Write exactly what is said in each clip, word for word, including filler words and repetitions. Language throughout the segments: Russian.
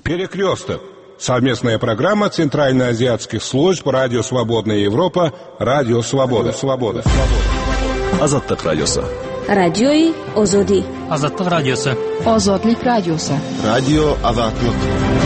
Перекресток. Совместная программа Центральноазиатских служб Радио Свободная Европа, Радио Свобода. Свобода. Азаттык радиосы. Радиои Озоди. Азаттык радиосы. Озодлик радиосы. Радио Азаттык.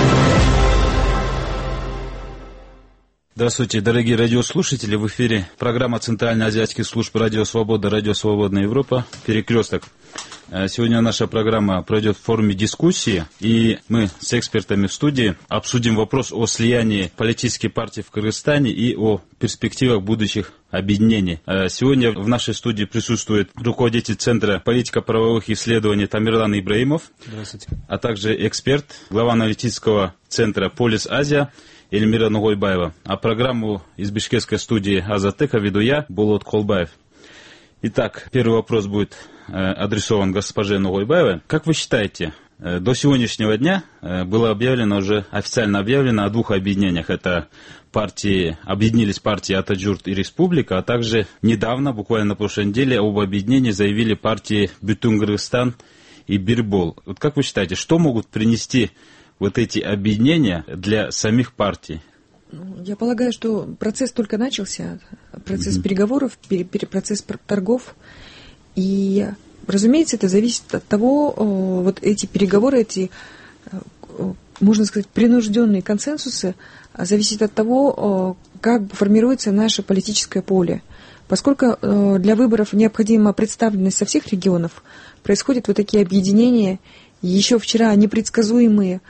Здравствуйте, дорогие радиослушатели. В эфире программа Центральноазиатских служб Радио Свобода, Радио Свободная Европа, Перекресток. Сегодня наша программа пройдет в форме дискуссии, и мы с экспертами в студии обсудим вопрос о слиянии политических партий в Кыргызстане и о перспективах будущих объединений. Сегодня в нашей студии присутствует руководитель Центра политико-правовых исследований Тамерлан Ибраимов, а также эксперт, глава аналитического центра «Полис Азия» Эльмира Нугойбаева. А программу из бишкекской студии «Азаттыка» веду я, Болот Колбаев. Итак, первый вопрос будет адресован госпоже Нугойбаевой. Как вы считаете, до сегодняшнего дня было объявлено, уже официально объявлено о двух объединениях. Это партии, объединились партии Атаджурт и Республика, а также недавно, буквально на прошлой неделе, об объединении заявили партии Бүтүн Кыргызстан и Бирбол. Вот как вы считаете, что могут принести вот эти объединения для самих партий? Я полагаю, что процесс только начался, процесс mm-hmm. переговоров, пере, пере, процесс торгов. И, разумеется, это зависит от того, вот эти переговоры, эти, можно сказать, принужденные консенсусы, зависят от того, как формируется наше политическое поле. Поскольку для выборов необходима представленность со всех регионов, происходят вот такие объединения, еще вчера непредсказуемые,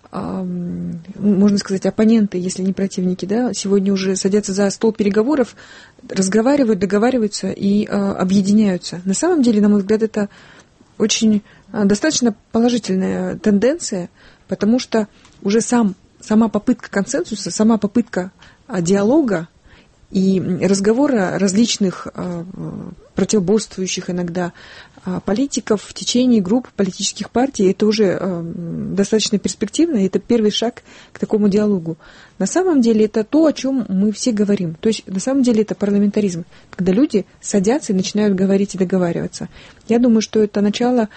можно сказать, оппоненты, если не противники, да, сегодня уже садятся за стол переговоров, разговаривают, договариваются и э, объединяются. На самом деле, на мой взгляд, это очень э, достаточно положительная тенденция, потому что уже сам, сама попытка консенсуса, сама попытка э, диалога и разговора различных э, противоборствующих иногда э, политиков в течение групп политических партий, это уже э, достаточно перспективно, и это первый шаг к такому диалогу. На самом деле это то, о чем мы все говорим. То есть на самом деле это парламентаризм, когда люди садятся и начинают говорить и договариваться. Я думаю, что это начало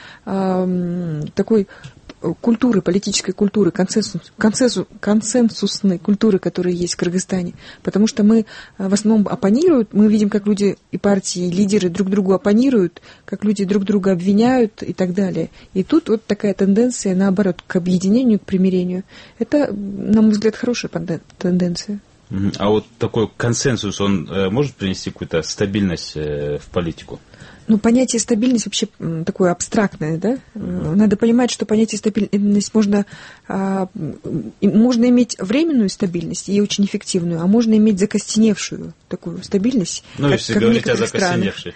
э, такой культуры, политической культуры, консенсус, консенсус, консенсусной культуры, которая есть в Кыргызстане. Потому что мы в основном оппонируют, мы видим, как люди и партии, и лидеры друг другу оппонируют, как люди друг друга обвиняют и так далее. И тут вот такая тенденция, наоборот, к объединению, к примирению. Это, на мой взгляд, хорошая тенденция. А вот такой консенсус, он может принести какую-то стабильность в политику? Ну, понятие стабильность вообще такое абстрактное, да? Uh-huh. Надо понимать, что понятие стабильность можно, а, можно иметь временную стабильность и очень эффективную, а можно иметь закостеневшую такую стабильность. Ну, как, если как говорить о закостеневшей.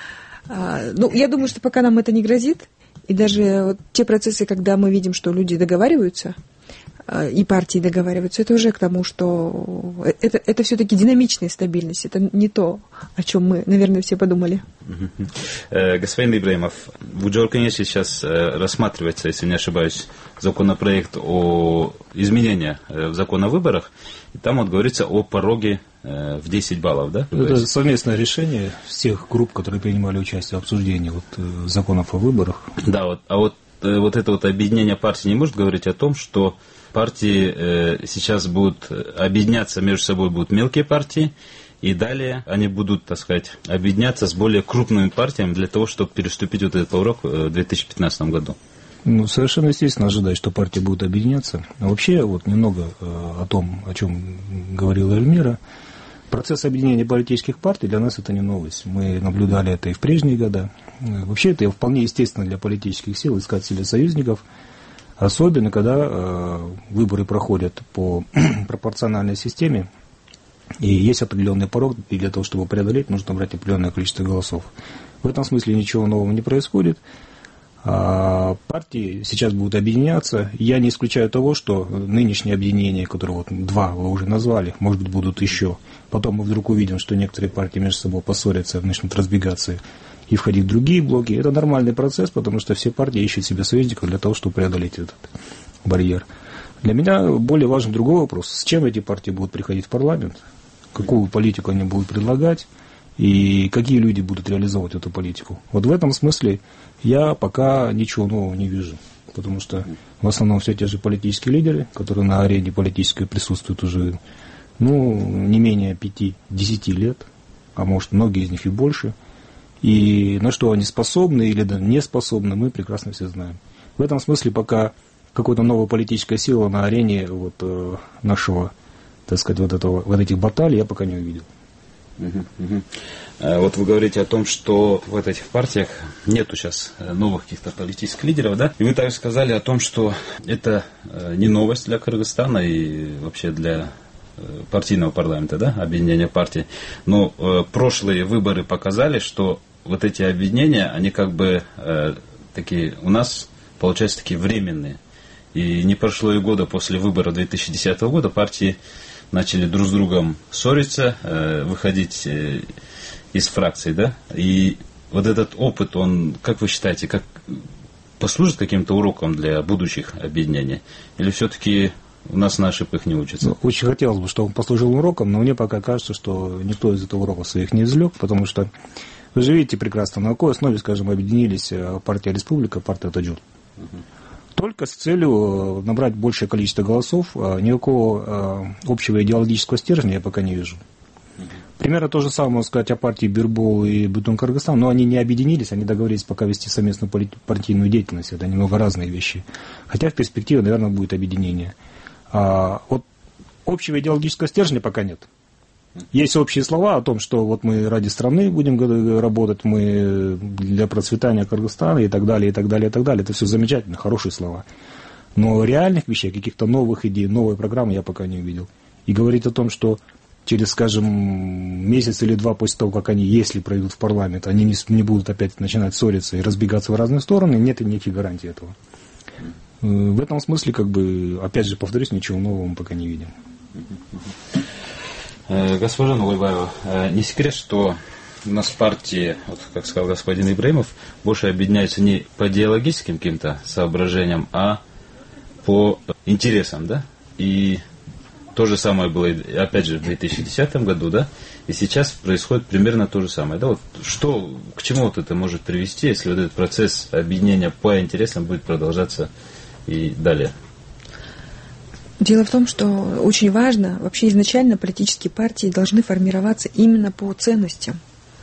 А, ну, я думаю, что пока нам это не грозит, и даже вот те процессы, когда мы видим, что люди договариваются, и партии договариваются, это уже к тому, что это, это все-таки динамичная стабильность, это не то, о чем мы, наверное, все подумали. Господин Ибраимов, в Уджоркане сейчас рассматривается, если не ошибаюсь, законопроект о изменении в закон о выборах, и там вот говорится о пороге в десять баллов, да? Это совместное решение всех групп, которые принимали участие в обсуждении вот, законов о выборах. Да, вот, а вот, вот это вот объединение партий не может говорить о том, что партии э, сейчас будут объединяться между собой, будут мелкие партии, и далее они будут, так сказать, объединяться с более крупными партиями для того, чтобы переступить вот этот порог в две тысячи пятнадцатом году. Ну, совершенно естественно ожидать, что партии будут объединяться. А вообще, вот немного э, о том, о чем говорила Эльмира. Процесс объединения политических партий для нас это не новость. Мы наблюдали это и в прежние годы. Вообще, это вполне естественно для политических сил искать себе союзников. Особенно, когда э, выборы проходят по пропорциональной системе, и есть определенный порог, и для того, чтобы преодолеть, нужно брать определенное количество голосов. В этом смысле ничего нового не происходит. А партии сейчас будут объединяться. Я не исключаю того, что нынешние объединения, которые вот два вы уже назвали, может быть, будут еще. Потом мы вдруг увидим, что некоторые партии между собой поссорятся, начнут разбегаться и входить в другие блоки. Это нормальный процесс, потому что все партии ищут себе союзников для того, чтобы преодолеть этот барьер. Для меня более важен другой вопрос. С чем эти партии будут приходить в парламент? Какую политику они будут предлагать? И какие люди будут реализовывать эту политику? Вот в этом смысле я пока ничего нового не вижу. потому что в основном все те же политические лидеры, которые на арене политической присутствуют уже, ну, не менее пяти-десяти лет, а может, многие из них и больше. И на что они способны или не способны, мы прекрасно все знаем. В этом смысле пока какой-то новая политическая сила на арене вот, э, нашего, так сказать, вот, этого, вот этих баталий я пока не увидел. Uh-huh, uh-huh. Вот вы говорите о том, что в этих партиях нету сейчас новых каких-то политических лидеров, да? И вы также сказали о том, что это не новость для Кыргызстана и вообще для партийного парламента, да, объединения партий. Но э, прошлые выборы показали, что вот эти объединения, они как бы э, такие у нас, получается, такие временные. И не прошло и года после выборов две тысячи десятого года партии начали друг с другом ссориться, э, выходить э, из фракций, да? И вот этот опыт, он, как вы считаете, как послужит каким-то уроком для будущих объединений? Или все-таки у нас на ошибках не учатся? Ну, очень хотелось бы, чтобы он послужил уроком, но мне пока кажется, что никто из этого урока своих не извлек, потому что вы же видите прекрасно, на какой основе, скажем, объединились партия Республика, партия Таджур. Угу. Только с целью набрать большее количество голосов, никакого общего идеологического стержня я пока не вижу. Примерно то же самое можно сказать о партии Бирбол и Бутун Кыргызстан, но они не объединились, они договорились пока вести совместную партийную деятельность, это немного разные вещи. Хотя в перспективе, наверное, будет объединение. А вот общего идеологического стержня пока нет. Есть общие слова о том, что вот мы ради страны будем работать, мы для процветания Кыргызстана и так далее, и так далее, и так далее. Это все замечательно, хорошие слова. Но реальных вещей, каких-то новых идей, новой программы я пока не увидел. И говорить о том, что через, скажем, месяц или два после того, как они, если пройдут в парламент, они не, не будут опять начинать ссориться и разбегаться в разные стороны, нет и никаких гарантий этого. В этом смысле, как бы, опять же, повторюсь, ничего нового мы пока не видим. Госпожа Нугайбаева, не секрет, что у нас партии, вот, как сказал господин Ибраимов, больше объединяются не по идеологическим каким-то соображениям, а по интересам, да? И то же самое было, опять же, в две тысячи десятом году, да? И сейчас происходит примерно то же самое, да? Вот что, к чему вот это может привести, если вот этот процесс объединения по интересам будет продолжаться и далее? Дело в том, что очень важно, вообще изначально политические партии должны формироваться именно по ценностям.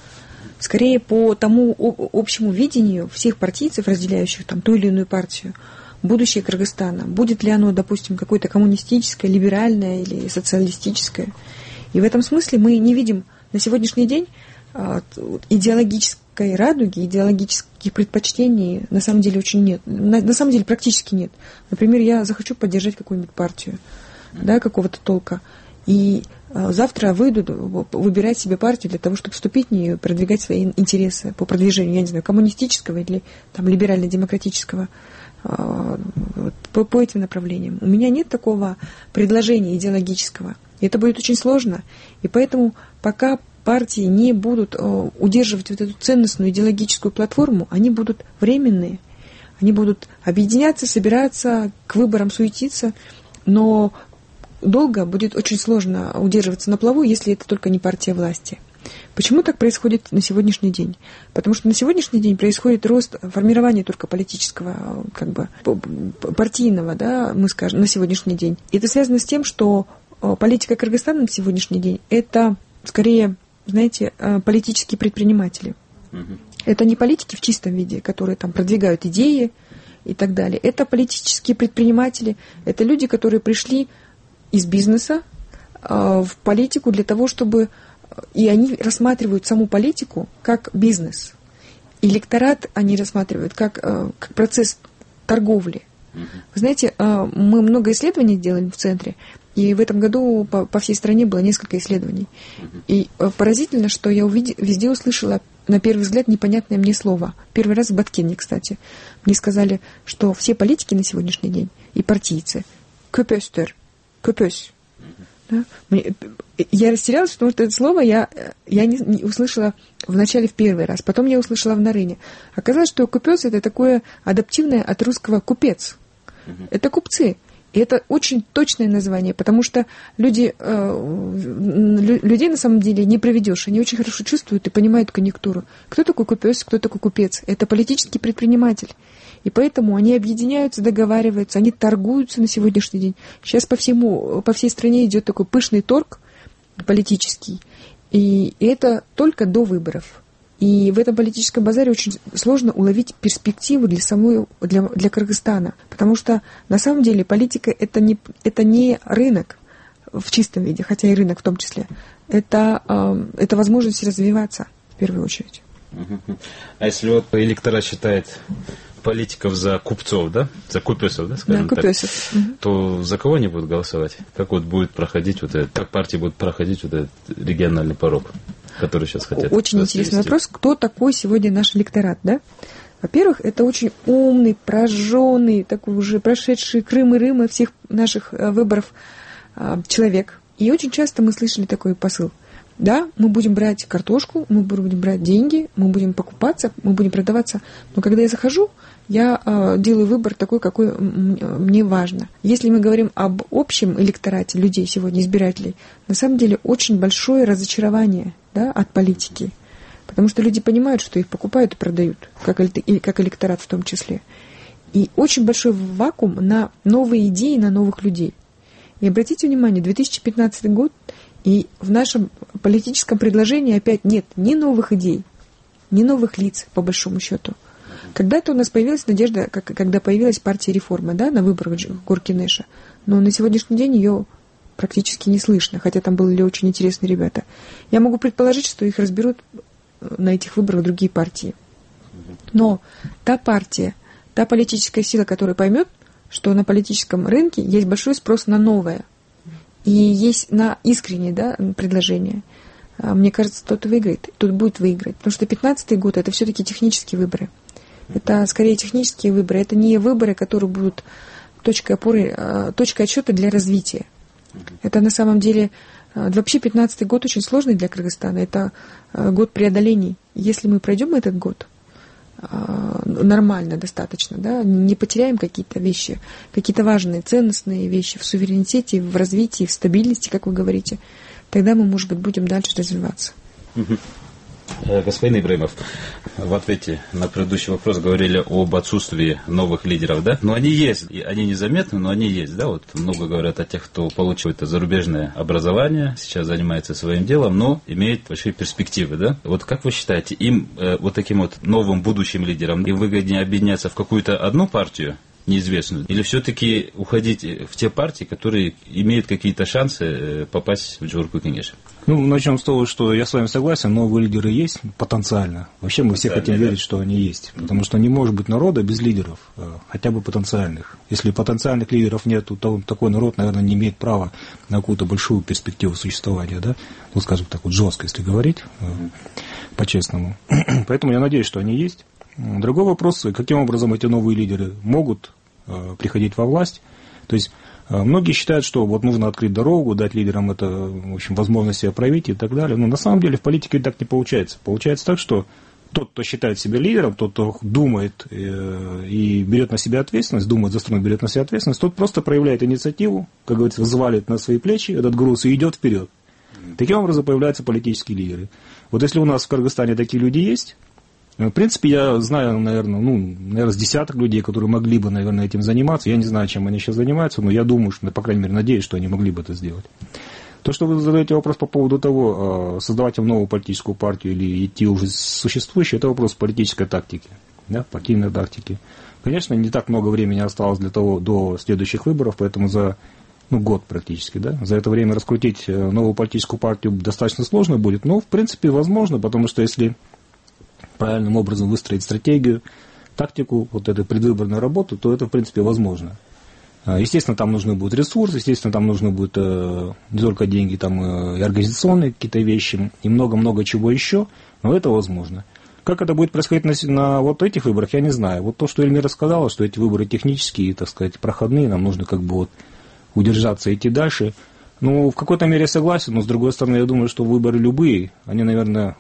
Скорее по тому общему видению всех партийцев, разделяющих там ту или иную партию, будущее Кыргызстана. Будет ли оно, допустим, какое-то коммунистическое, либеральное или социалистическое. И в этом смысле мы не видим на сегодняшний день идеологической радуги, идеологических предпочтений на самом деле очень нет. На, на самом деле практически нет. Например, я захочу поддержать какую-нибудь партию, да, какого-то толка, и а, завтра выйду выбирать себе партию для того, чтобы вступить в нее и продвигать свои интересы по продвижению, я не знаю, коммунистического или там, либерально-демократического а, по, по этим направлениям. У меня нет такого предложения идеологического. И это будет очень сложно. И поэтому пока партии не будут э, удерживать вот эту ценностную идеологическую платформу, они будут временные, они будут объединяться, собираться, к выборам суетиться, но долго будет очень сложно удерживаться на плаву, если это только не партия власти. Почему так происходит на сегодняшний день? Потому что на сегодняшний день происходит рост формирования только политического, как бы, партийного, да, мы скажем, на сегодняшний день. И это связано с тем, что политика Кыргызстана на сегодняшний день это скорее, знаете, политические предприниматели. Uh-huh. Это не политики в чистом виде, которые там продвигают идеи и так далее. Это политические предприниматели, это люди, которые пришли из бизнеса э, в политику для того, чтобы... И они рассматривают саму политику как бизнес. Электорат они рассматривают как, э, как процесс торговли. Uh-huh. Вы знаете, э, мы много исследований делали в центре, и в этом году по, по всей стране было несколько исследований. Uh-huh. И э, поразительно, что я увид... везде услышала, на первый взгляд, непонятное мне слово. Первый раз в Баткене, кстати. Мне сказали, что все политики на сегодняшний день и партийцы «көпөстер», «көпөс». Да? Мне... Я растерялась, потому что это слово я, я не, не услышала вначале в первый раз, потом я услышала в Нарыне. Оказалось, что «көпөс» — это такое адаптивное от русского «купец». Uh-huh. Это купцы. И это очень точное название, потому что люди, э, людей на самом деле не проведешь. Они очень хорошо чувствуют и понимают конъюнктуру. Кто такой купец, кто такой купец? Это политический предприниматель. И поэтому они объединяются, договариваются, они торгуются на сегодняшний день. Сейчас по всему, по всей стране идет такой пышный торг политический. И это только до выборов. И в этом политическом базаре очень сложно уловить перспективу для самой, для, для Кыргызстана. Потому что на самом деле политика это не, это не рынок в чистом виде, хотя и рынок в том числе. Это, э, это возможность развиваться в первую очередь. А если вот электорат считает политиков за купцов, да? За купесов, да, скажем да, купесов. так, угу. то за кого они будут голосовать? Как вот будет проходить вот этот, как партии будут проходить вот этот региональный порог, который сейчас хотят? Очень интересный вопрос. Кто такой сегодня наш электорат, да? Во-первых, это очень умный, прожженный, такой уже прошедший Крым и Рым всех наших выборов человек. И очень часто мы слышали такой посыл. Да, мы будем брать картошку, мы будем брать деньги, мы будем покупаться, мы будем продаваться. Но когда я захожу, я э, делаю выбор такой, какой мне важно. Если мы говорим об общем электорате людей сегодня, избирателей, на самом деле очень большое разочарование, да, от политики. Потому что люди понимают, что их покупают и продают, как, и как электорат в том числе. И очень большой вакуум на новые идеи, на новых людей. И обратите внимание, две тысячи пятнадцатый год, и в нашем политическом предложении опять нет ни новых идей, ни новых лиц, по большому счету. Когда-то у нас появилась надежда, как, когда появилась партия реформы, да, на выборах Горкинеша, но на сегодняшний день ее практически не слышно, хотя там были очень интересные ребята. Я могу предположить, что их разберут на этих выборах другие партии. Но та партия, та политическая сила, которая поймет, что на политическом рынке есть большой спрос на новое, и есть на искреннее, да, предложение, мне кажется, тот выиграет, тот будет выиграть. Потому что пятнадцатый год – это все-таки технические выборы. Это скорее технические выборы. Это не выборы, которые будут точкой опоры, точкой отсчета для развития. Это на самом деле… Вообще пятнадцатый год очень сложный для Кыргызстана. Это год преодолений. Если мы пройдем этот год нормально, достаточно, да, не потеряем какие-то вещи, какие-то важные, ценностные вещи в суверенитете, в развитии, в стабильности, как вы говорите, тогда мы, может быть, будем дальше развиваться. Господин Ибраимов, в ответе на предыдущий вопрос говорили об отсутствии новых лидеров, да? Но они есть, и они незаметны, но они есть, да? Вот много говорят о тех, кто получил это зарубежное образование, сейчас занимается своим делом, но имеет большие перспективы, да? Вот как вы считаете, им, э, вот таким вот новым будущим лидерам, им выгоднее объединяться в какую-то одну партию, неизвестную, или все-таки уходить в те партии, которые имеют какие-то шансы попасть в Джорку Кенеш? Ну, начнем с того, что я с вами согласен, новые лидеры есть потенциально. Вообще мы все хотим да? верить, что они есть. Потому что не может быть народа без лидеров, хотя бы потенциальных. Если потенциальных лидеров нет, то такой народ, наверное, не имеет права на какую-то большую перспективу существования. Да? Ну, скажем так, вот жестко, если говорить, mm-hmm. по-честному. Поэтому я надеюсь, что они есть. Другой вопрос, каким образом эти новые лидеры могут э, приходить во власть. То есть э, многие считают, что вот нужно открыть дорогу, дать лидерам это, в общем, возможность себя проявить и так далее. Но на самом деле в политике так не получается. Получается так, что тот, кто считает себя лидером, тот, кто думает э, и берет на себя ответственность, думает за страну, берет на себя ответственность, тот просто проявляет инициативу, как говорится, взвалит на свои плечи этот груз и идет вперед. Таким образом появляются политические лидеры. Вот если у нас в Кыргызстане такие люди есть, в принципе, я знаю, наверное, ну, наверное, с десяток людей, которые могли бы, наверное, этим заниматься. Я не знаю, чем они сейчас занимаются, но я думаю, что, по крайней мере, надеюсь, что они могли бы это сделать. То, что вы задаете вопрос по поводу того, создавать новую политическую партию или идти уже существующей, это вопрос политической тактики, да, партийной тактики. Конечно, не так много времени осталось для того, до следующих выборов, поэтому за ну, год практически, да, за это время раскрутить новую политическую партию достаточно сложно будет, но, в принципе, возможно, потому что если правильным образом выстроить стратегию, тактику, вот этой предвыборной работы, то это, в принципе, возможно. Естественно, там нужны будут ресурсы, естественно, там нужны будут не только деньги, там и организационные какие-то вещи, и много-много чего еще, но это возможно. Как это будет происходить на, на вот этих выборах, я не знаю. Вот то, что Эльмира сказала, что эти выборы технические, так сказать, проходные, нам нужно как бы вот удержаться и идти дальше. Ну, в какой-то мере согласен, но, с другой стороны, я думаю, что выборы любые, они, наверное,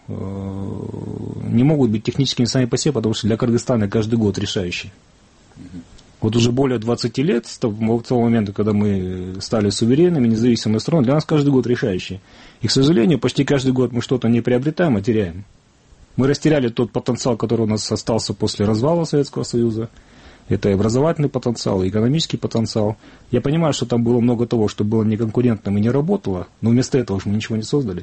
не могут быть техническими сами по себе, потому что для Кыргызстана каждый год решающий. Вот уже более двадцати лет, с того момента, когда мы стали суверенными, независимой страной, для нас каждый год решающий. И, к сожалению, почти каждый год мы что-то не приобретаем, а теряем. Мы растеряли тот потенциал, который у нас остался после развала Советского Союза. Это и образовательный потенциал, и экономический потенциал. Я понимаю, что там было много того, что было неконкурентным и не работало, но вместо этого же мы ничего не создали.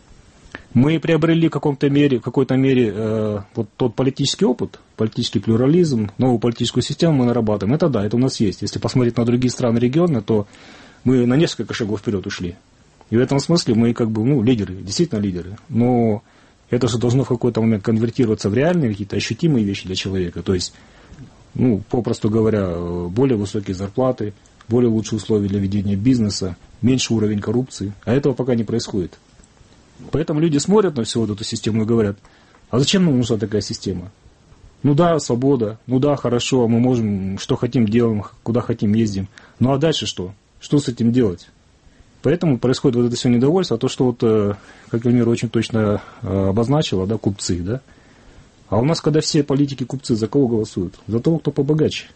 Мы приобрели в каком-то мере, в какой-то мере э, вот тот политический опыт, политический плюрализм, новую политическую систему мы нарабатываем. Это да, это у нас есть. Если посмотреть на другие страны региона, то мы на несколько шагов вперед ушли. И в этом смысле мы как бы, ну, лидеры, действительно лидеры. Но это же должно в какой-то момент конвертироваться в реальные какие-то ощутимые вещи для человека. То есть, ну, попросту говоря, более высокие зарплаты, более лучшие условия для ведения бизнеса, меньше уровень коррупции. А этого пока не происходит. Поэтому люди смотрят на всю вот эту систему и говорят, а зачем нам нужна такая система? Ну да, свобода, ну да, хорошо, мы можем, что хотим делаем, куда хотим ездим. Ну а дальше что? Что с этим делать? Поэтому происходит вот это все недовольство, а то, что вот, как Эльмира очень точно обозначила, да, купцы, да. А у нас, когда все политики купцы, за кого голосуют? За того, кто побогаче.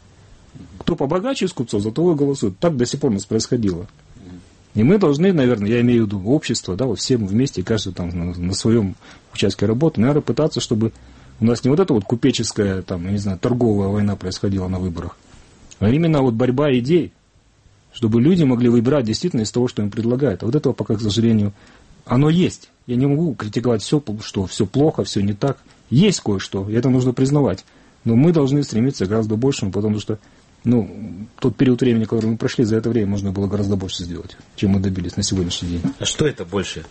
Кто побогаче из купцов, за того и голосуют. Так до сих пор у нас происходило. И мы должны, наверное, я имею в виду общество, да, вот все вместе, каждый там на, на своем участке работы, наверное, пытаться, чтобы у нас не вот эта вот купеческая, там, я не знаю, торговая война происходила на выборах, а именно вот борьба идей, чтобы люди могли выбирать действительно из того, что им предлагают. А вот этого пока, к сожалению, оно есть. Я не могу критиковать все, что все плохо, все не так. Есть кое-что, и это нужно признавать. Но мы должны стремиться к гораздо большему, потому что ну, тот период времени, который мы прошли, за это время можно было гораздо больше сделать, чем мы добились на сегодняшний день. А что это больше?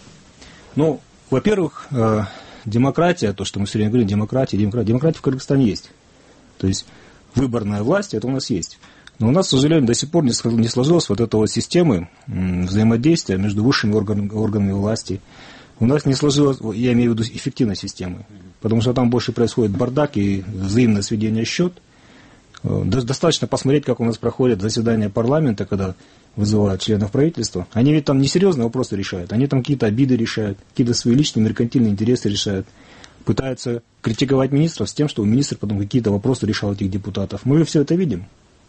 Ну, во-первых, э, демократия, то, что мы все время говорим, демократия, демократия. Демократия в Кыргызстане есть. То есть выборная власть, это у нас есть. Но у нас, к сожалению, до сих пор не сложилась вот эта вот система взаимодействия между высшими органами, органами власти. У нас не сложилась, я имею в виду, эффективной системы. Потому что там больше происходит бардак и взаимное сведение счет. Достаточно посмотреть, как у нас проходят заседания парламента, когда вызывают членов правительства. Они ведь там несерьезные вопросы решают. Они там какие-то обиды решают, какие-то свои личные меркантильные интересы решают. Пытаются критиковать министров с тем, что министр потом какие-то вопросы решал этих депутатов. Мы же все это видим.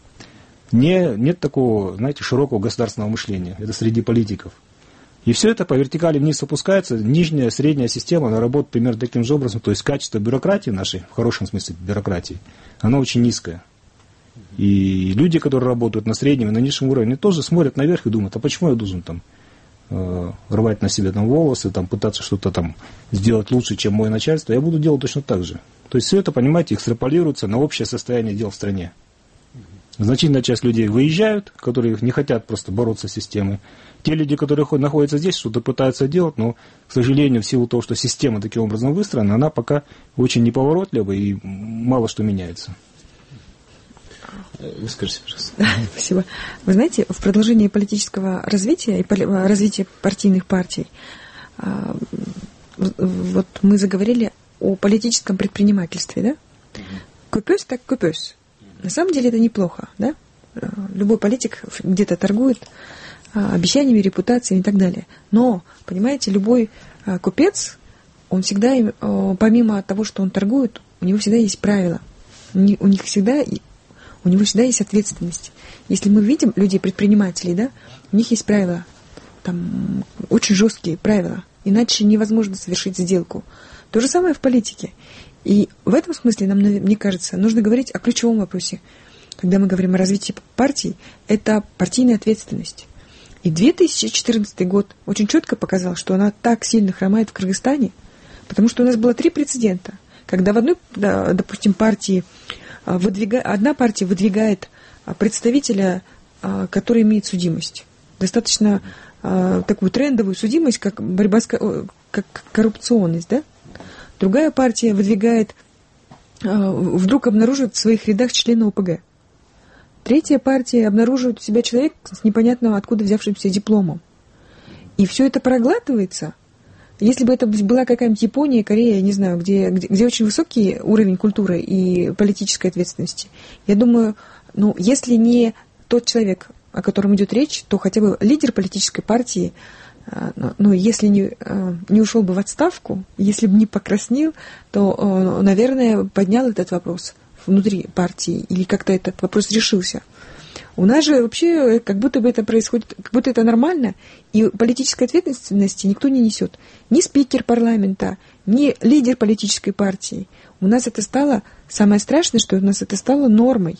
Не, нет такого, знаете, широкого государственного мышления. Это среди политиков. И все это по вертикали вниз опускается. Нижняя, средняя система, она работает примерно таким же образом. То есть качество бюрократии нашей, в хорошем смысле бюрократии, оно очень низкое. И люди, которые работают на среднем и на низшем уровне, тоже смотрят наверх и думают, а почему я должен там э, рвать на себе там волосы, там, пытаться что-то там сделать лучше, чем мое начальство, я буду делать точно так же. То есть все это, понимаете, экстраполируется на общее состояние дел в стране. Значительная часть людей выезжают, которые не хотят просто бороться с системой. Те люди, которые находятся здесь, что-то пытаются делать, но, к сожалению, в силу того, что система таким образом выстроена, она пока очень неповоротлива и мало что меняется. Вы скажите, пожалуйста. Да, спасибо. Вы знаете, в продолжении политического развития и поли- развития партийных партий, а, вот мы заговорили о политическом предпринимательстве, да? Купёс так купёс. На самом деле это неплохо, да? Любой политик где-то торгует обещаниями, репутациями и так далее. Но, понимаете, любой купец, он всегда, помимо того, что он торгует, у него всегда есть правила. У них всегда, у него всегда есть ответственность. Если мы видим людей-предпринимателей, да, у них есть правила, там очень жесткие правила, иначе невозможно совершить сделку. То же самое в политике. И в этом смысле нам, мне кажется, нужно говорить о ключевом вопросе. Когда мы говорим о развитии партий, это партийная ответственность. И две тысячи четырнадцатый год очень четко показал, что она так сильно хромает в Кыргызстане, потому что у нас было три прецедента. Когда в одной, допустим, партии выдвига... одна партия выдвигает представителя, который имеет судимость. Достаточно такую трендовую судимость, как борьба с как коррупционность, да? Другая партия выдвигает, вдруг обнаруживает в своих рядах члена ОПГ. Третья партия обнаруживает у себя человека с непонятно откуда взявшимся дипломом. И все это проглатывается. Если бы это была какая-нибудь Япония, Корея, не знаю, где, где, где очень высокий уровень культуры и политической ответственности, я думаю, ну, если не тот человек, о котором идет речь, то хотя бы лидер политической партии, ну, если не, не ушел бы в отставку, если бы не покраснел, то, наверное, поднял этот вопрос внутри партии или как-то этот вопрос решился. У нас же вообще как будто бы это происходит, как будто это нормально, и политической ответственности никто не несет. Ни спикер парламента, ни лидер политической партии. У нас это стало самое страшное, что у нас это стало нормой.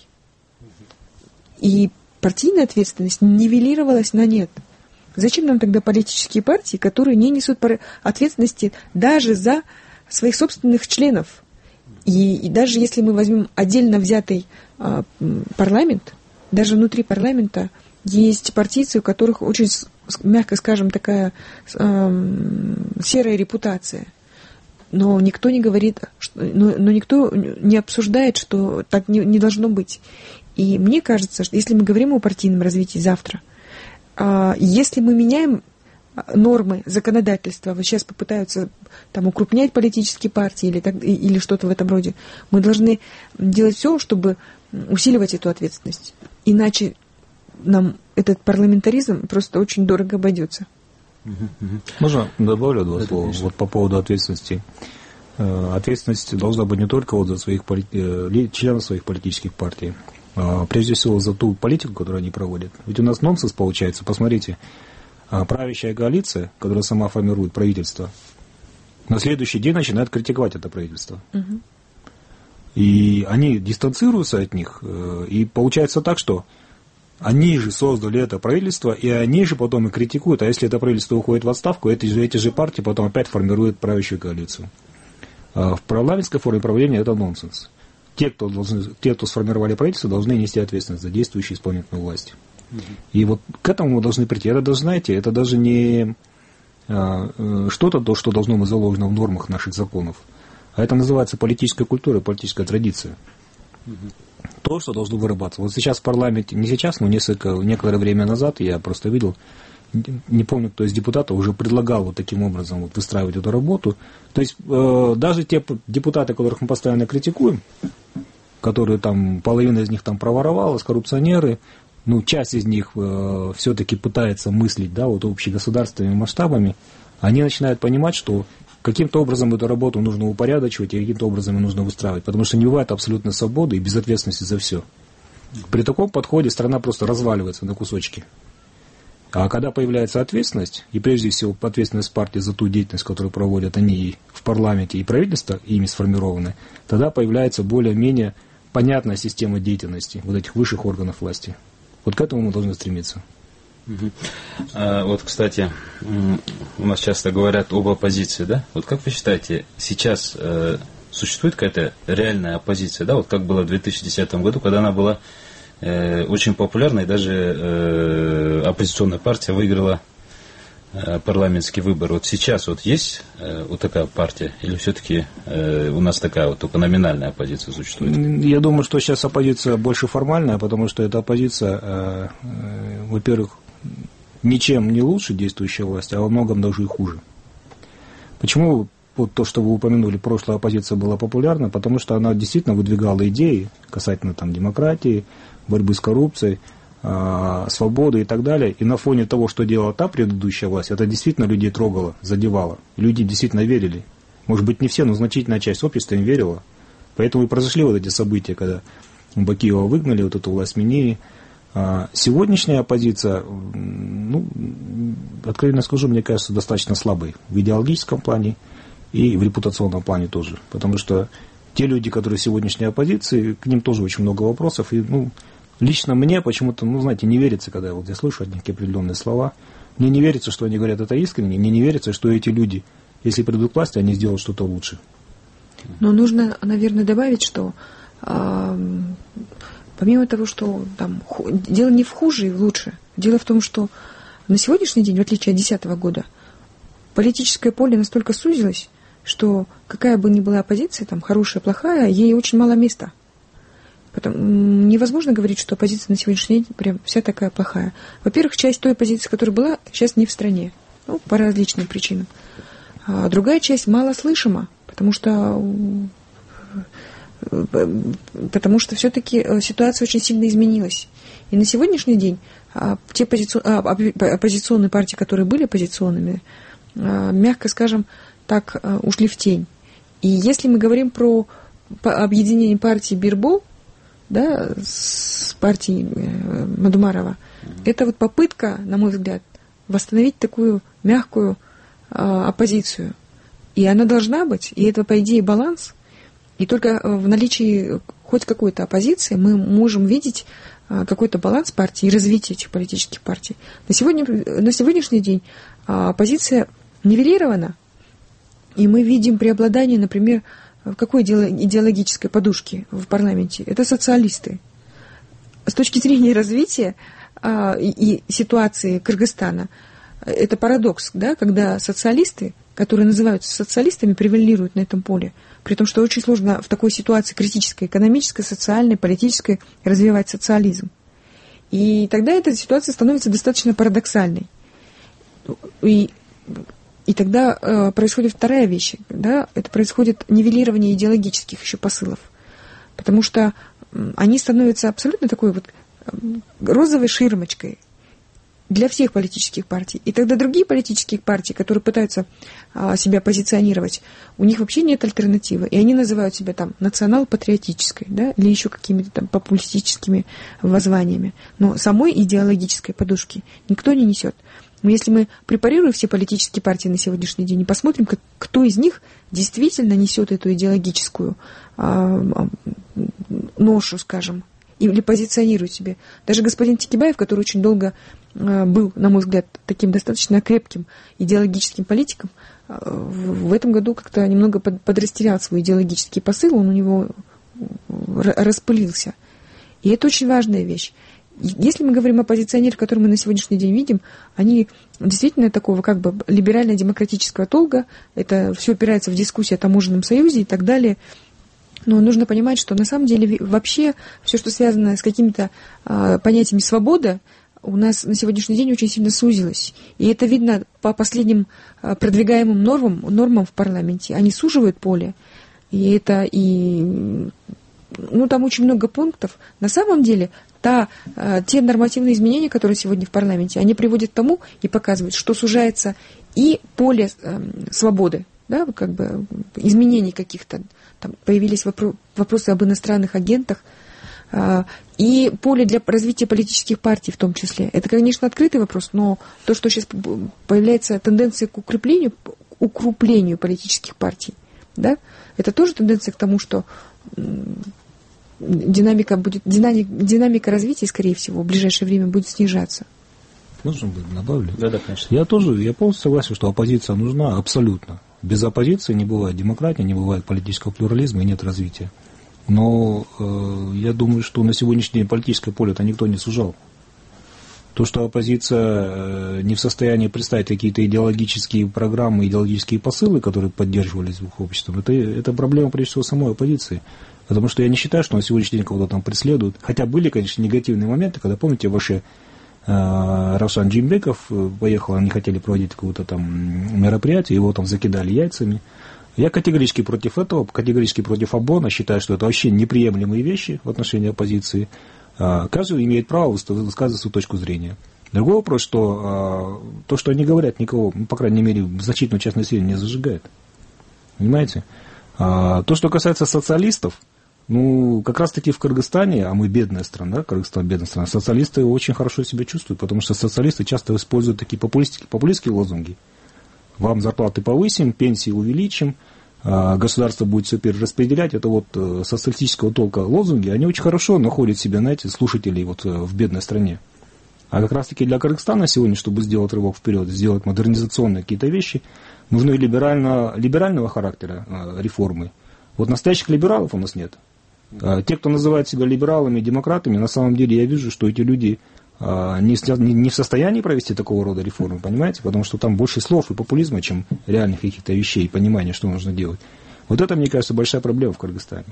И партийная ответственность нивелировалась на нет. Зачем нам тогда политические партии, которые не несут ответственности даже за своих собственных членов? И, и даже если мы возьмем отдельно взятый а, парламент, даже внутри парламента есть партийцы, у которых очень, мягко скажем, такая а, серая репутация. Но никто не говорит, что, но, но никто не обсуждает, что так не, не должно быть. И мне кажется, что если мы говорим о партийном развитии завтра, а, если мы меняем нормы законодательства, вот сейчас попытаются там укрупнять политические партии или, так, или что-то в этом роде, мы должны делать все, чтобы усиливать эту ответственность. Иначе нам этот парламентаризм просто очень дорого обойдется. Можно добавлю два слова вот по поводу ответственности. Ответственность должна быть не только вот за своих членов своих политических партий, а прежде всего за ту политику, которую они проводят. Ведь у нас нонсенс получается. Посмотрите, правящая коалиция, которая сама формирует правительство, на следующий день начинает критиковать это правительство. Угу. И они дистанцируются от них. И получается так, что они же создали это правительство, и они же потом и критикуют. А если это правительство уходит в отставку, эти же, эти же партии потом опять формируют правящую коалицию. А в парламентской форме правления это нонсенс. Те, кто, должны, те, кто сформировали правительство, должны нести ответственность за действующую исполнительную власть. И вот к этому мы должны прийти. Это даже, знаете, это даже не а, что-то, то, что должно быть заложено в нормах наших законов, а это называется политическая культура, политическая традиция. То, что должно вырабатываться. Вот сейчас в парламенте, не сейчас, но несколько, некоторое время назад я просто видел, не помню, кто из депутатов уже предлагал вот таким образом вот выстраивать эту работу. То есть э, даже те депутаты, которых мы постоянно критикуем, которые там, половина из них там проворовалась, коррупционеры, ну, часть из них э, все-таки пытается мыслить, да, вот общегосударственными масштабами, они начинают понимать, что каким-то образом эту работу нужно упорядочивать и каким-то образом ее нужно выстраивать, потому что не бывает абсолютной свободы и безответственности за все. При таком подходе страна просто разваливается на кусочки. А когда появляется ответственность, и прежде всего ответственность партии за ту деятельность, которую проводят они в парламенте и правительство, ими сформированы, тогда появляется более-менее понятная система деятельности вот этих высших органов власти. Вот к этому мы должны стремиться. Угу. А, вот, кстати, у нас часто говорят об оппозиции, да? Вот как вы считаете, сейчас э, существует какая-то реальная оппозиция, да? Вот как было в две тысячи десятом году, когда она была э, очень популярной, даже э, оппозиционная партия выиграла э, парламентский выбор. Вот сейчас вот есть э, вот такая партия, или все-таки э, у нас такая вот только номинальная оппозиция существует? Я думаю, что сейчас оппозиция больше формальная, потому что эта оппозиция, э, э, во-первых, ничем не лучше действующая власть, а во многом даже и хуже. Почему вот то, что вы упомянули, прошлая оппозиция была популярна? Потому что она действительно выдвигала идеи касательно там, демократии, борьбы с коррупцией, э, свободы и так далее. И на фоне того, что делала та предыдущая власть, это действительно людей трогало, задевало. Люди действительно верили. Может быть, не все, но значительная часть общества им верила. Поэтому и произошли вот эти события, когда Бакиева выгнали, вот эту власть сменили. Сегодняшняя оппозиция, ну, откровенно скажу, мне кажется, достаточно слабой в идеологическом плане и в репутационном плане тоже. Потому что те люди, которые в сегодняшней оппозиции, к ним тоже очень много вопросов. И, ну, лично мне почему-то, ну, знаете, не верится, когда я вот я слышу одни определенные слова. Мне не верится, что они говорят это искренне. Мне не верится, что эти люди, если придут к власти, они сделают что-то лучше. Но нужно, наверное, добавить, что помимо того, что там, дело не в хуже и в лучше, дело в том, что на сегодняшний день, в отличие от две тысячи десятого года, политическое поле настолько сузилось, что какая бы ни была оппозиция, там, хорошая, плохая, ей очень мало места. Потом, невозможно говорить, что оппозиция на сегодняшний день прям вся такая плохая. Во-первых, часть той оппозиции, которая была, сейчас не в стране, ну, по различным причинам. А другая часть малослышима, потому что... потому что все-таки ситуация очень сильно изменилась. И на сегодняшний день те оппозиционные партии, которые были оппозиционными, мягко скажем, так ушли в тень. И если мы говорим про объединение партии Бирбол, да, с партией Мадумарова, это вот попытка, на мой взгляд, восстановить такую мягкую оппозицию. И она должна быть, и это, по идее, баланс. И только в наличии хоть какой-то оппозиции мы можем видеть какой-то баланс партии и развитие этих политических партий. На, сегодня, на сегодняшний день оппозиция нивелирована, и мы видим преобладание, например, какой идеологической подушки в парламенте? Это социалисты. С точки зрения развития и ситуации Кыргызстана, это парадокс, да, когда социалисты, которые называются социалистами, превалируют на этом поле, при том, что очень сложно в такой ситуации критической, экономической, социальной, политической развивать социализм. И тогда эта ситуация становится достаточно парадоксальной. И, и тогда э, происходит вторая вещь, да, это происходит нивелирование идеологических еще посылов, потому что э, они становятся абсолютно такой вот э, розовой ширмочкой для всех политических партий. И тогда другие политические партии, которые пытаются а, себя позиционировать, у них вообще нет альтернативы. И они называют себя там национал-патриотической, да, или еще какими-то там популистическими воззваниями. Но самой идеологической подушки никто не несет. Но если мы препарируем все политические партии на сегодняшний день и посмотрим, как, кто из них действительно несет эту идеологическую а, а, ношу, скажем, или позиционирует себе. Даже господин Текебаев, который очень долго э, был, на мой взгляд, таким достаточно крепким идеологическим политиком, э, в, в этом году как-то немного под, подрастерял свой идеологический посыл, он у него распылился. И это очень важная вещь. Если мы говорим о позиционерах, которые мы на сегодняшний день видим, они действительно такого как бы либерально-демократического толка, это все опирается в дискуссии о таможенном союзе и так далее. Но нужно понимать, что на самом деле вообще все, что связано с какими-то а, понятиями свободы, у нас на сегодняшний день очень сильно сузилось. И это видно по последним а, продвигаемым нормам, нормам в парламенте. Они суживают поле. И это и... Ну, там очень много пунктов. На самом деле, та, а, те нормативные изменения, которые сегодня в парламенте, они приводят к тому и показывают, что сужается и поле а, свободы, да, как бы изменений каких-то. Там появились вопро- вопросы об иностранных агентах, э, и поле для развития политических партий в том числе. Это, конечно, открытый вопрос, но то, что сейчас появляется тенденция к укреплению, к укруплению политических партий, да, это тоже тенденция к тому, что динамика, будет, динамика, динамика развития, скорее всего, в ближайшее время будет снижаться. Можно будет добавлю? Да, да, конечно. Я тоже, я полностью согласен, что оппозиция нужна абсолютно. Без оппозиции не бывает демократии, не бывает политического плурализма и нет развития. Но э, я думаю, что на сегодняшний день политическое поле-то никто не сужал. То, что оппозиция э, не в состоянии представить какие-то идеологические программы, идеологические посылы, которые поддерживались двух обществом, это, это проблема, прежде всего, самой оппозиции. Потому что я не считаю, что на сегодняшний день кого-то там преследуют. Хотя были, конечно, негативные моменты, когда, помните, ваши Равшан Джимбеков поехал, они хотели проводить какое-то там мероприятие, его там закидали яйцами. Я категорически против этого, категорически против ОБОНа, считаю, что это вообще неприемлемые вещи в отношении оппозиции. Каждый имеет право высказывать свою точку зрения. Другой вопрос, что то, что они говорят, никого, ну, по крайней мере, значительную часть населения не зажигает. Понимаете? То, что касается социалистов, ну, как раз-таки в Кыргызстане, а мы бедная страна, Кыргызстан бедная страна, социалисты очень хорошо себя чувствуют, потому что социалисты часто используют такие популистские, популистские лозунги. Вам зарплаты повысим, пенсии увеличим, государство будет все перераспределять. Это вот социалистического толка лозунги, они очень хорошо находят себя, знаете, слушателей вот в бедной стране. А как раз-таки для Кыргызстана сегодня, чтобы сделать рывок вперед, сделать модернизационные какие-то вещи, нужны либерально, либерального характера реформы. Вот настоящих либералов у нас нет. Те, кто называет себя либералами, демократами, на самом деле я вижу, что эти люди не в состоянии провести такого рода реформы, понимаете? Потому что там больше слов и популизма, чем реальных каких-то вещей, понимания, что нужно делать. Вот это, мне кажется, большая проблема в Кыргызстане.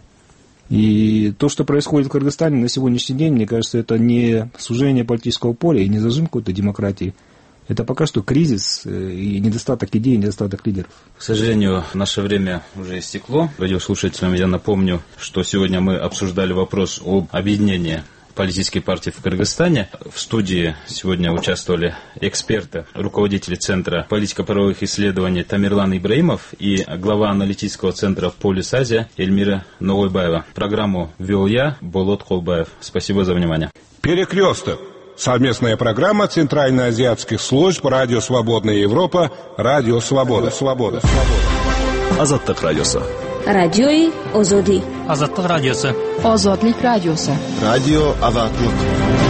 И то, что происходит в Кыргызстане на сегодняшний день, мне кажется, это не сужение политического поля и не зажим какой-то демократии. Это пока что кризис и недостаток идей, недостаток лидеров. К сожалению, наше время уже истекло. Радиослушателям я напомню, что сегодня мы обсуждали вопрос об объединении политической партии в Кыргызстане. В студии сегодня участвовали эксперты, руководители Центра политико-правовых исследований Тамерлан Ибраимов и глава аналитического центра «Полис Азия» Эльмира Ногойбаева. Программу вел я, Болот Холбаев. Спасибо за внимание. Перекресток. Совместная программа Центральноазиатских служб Радио Свободная Европа, Радио Свобода. Свобода. Азаттык радиосы. Радиои Озоди. Азаттык радиосы. Озодлик радиосы. Радио Азаттык.